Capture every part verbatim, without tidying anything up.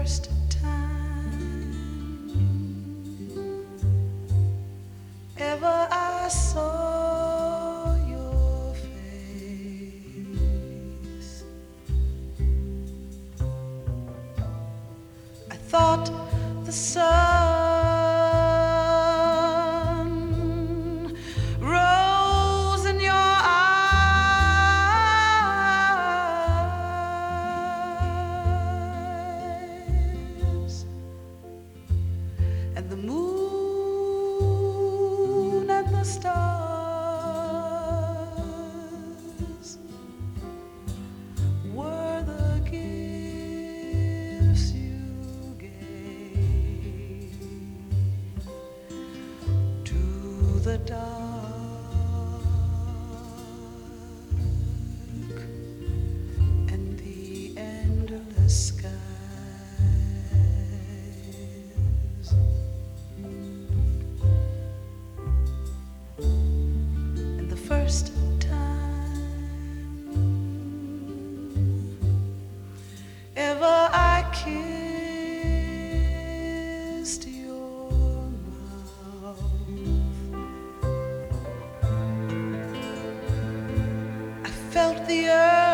first time ever I saw your face, I thought the sun rose in your eyes, and the moon and the stars were the gifts you gave to the dark and the endless skies. And the first time ever I kissed your mouth, I felt the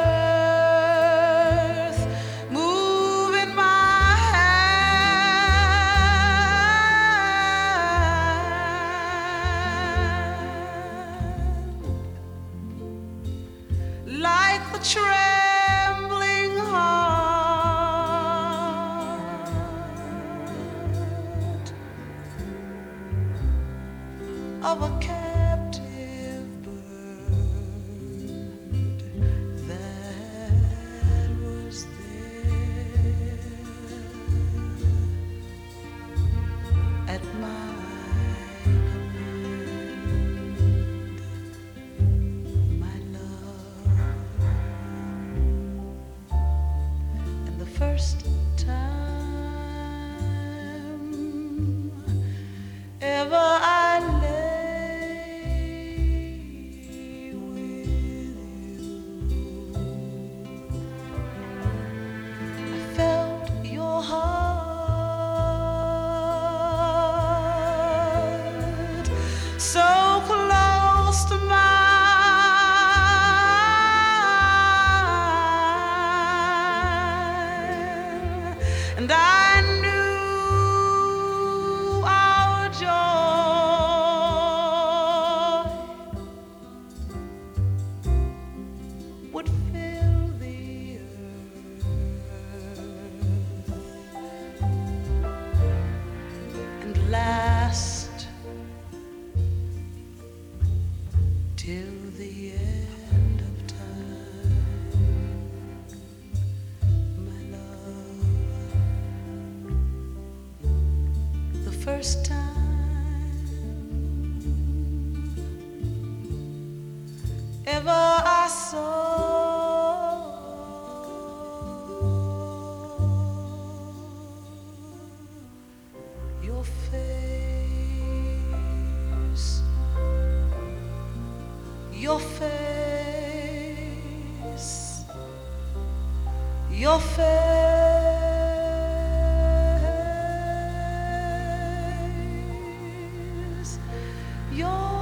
earth move in my hand, like the trembling heart of a captive bird that was there at my command, my love. And the first time ever I lay with you, I felt your heart so close to mine, and I knew our joy would fill the earth and last till the end of time, my love. The first time ever I saw your face, your face, your face, your